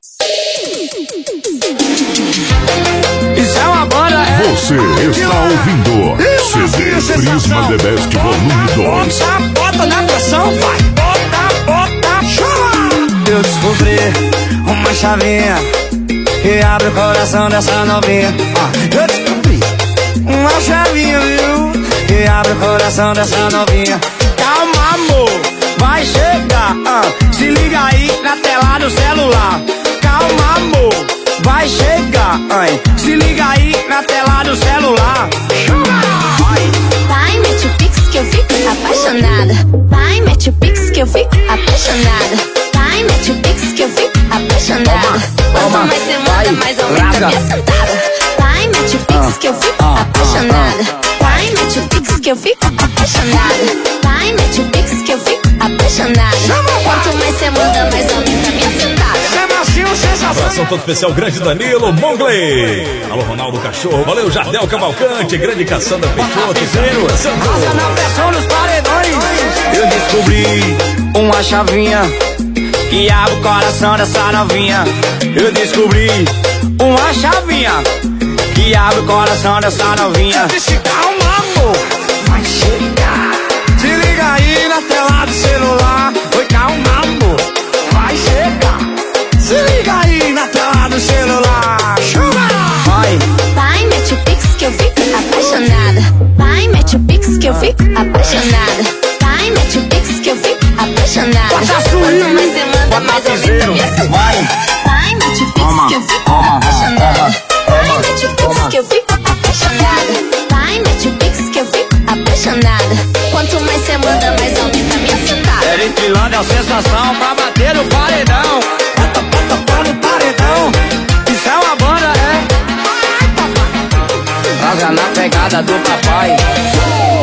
Isso é uma banda, é. Você está ouvindo CD Prisma The Best Volume 2. Bota na pressão, vai. Bota, chama. Eu descobri uma chavinha que abre o coração dessa novinha. Eu descobri uma chavinha, viu, que abre o coração dessa novinha. Calma, amor, vai chegar. Se liga aí na tela do celular. Calma, amor, vai chegar. Se liga aí na tela do celular. Vai, mete o pix que eu fico apaixonada. Vai, mete o pix que eu fico apaixonada. Vai, mete o pix que eu fico apaixonada. Quanto mais você manda, mais aumenta minha sentada. Vai, mete o pix que eu fico apaixonada. Vai, mete o pix que eu fico apaixonada. Vai, mete o pix que eu fico apaixonada. Quanto mais você manda, mais aumenta minha sentada. Abração todo especial, grande Danilo Mongley. Alô, Ronaldo Cachorro. Valeu, Jardel Cavalcante. Grande Cassandra Peixoto. Passa na pressão dos paredões. Eu descobri uma chavinha que abre o coração dessa novinha. Eu descobri uma chavinha que abre o coração dessa novinha. Eu disse, calma, amor, vai chegar. Se liga aí na tela do celular. Oi, calma, amor, vai chegar. Se liga aí na tela do celular. Chama! Vai, mete o pix que eu fico apaixonada. Vai, mete o pix que eu fico apaixonada. Vai, mete o pix que eu fico apaixonada. Quanto mais você manda, mais aumenta minha sentada. Vai, mete o pix que eu fico apaixonada. Vai, mete o pix que eu fico apaixonada. Vai, mete o pix que eu fico apaixonada. Quanto mais você manda, mais aumenta minha sentada. Eric Filanda é a sensação pra bater no paredão. Bota no paredão. Isso é uma banda, é. Rosa na pegada do papai.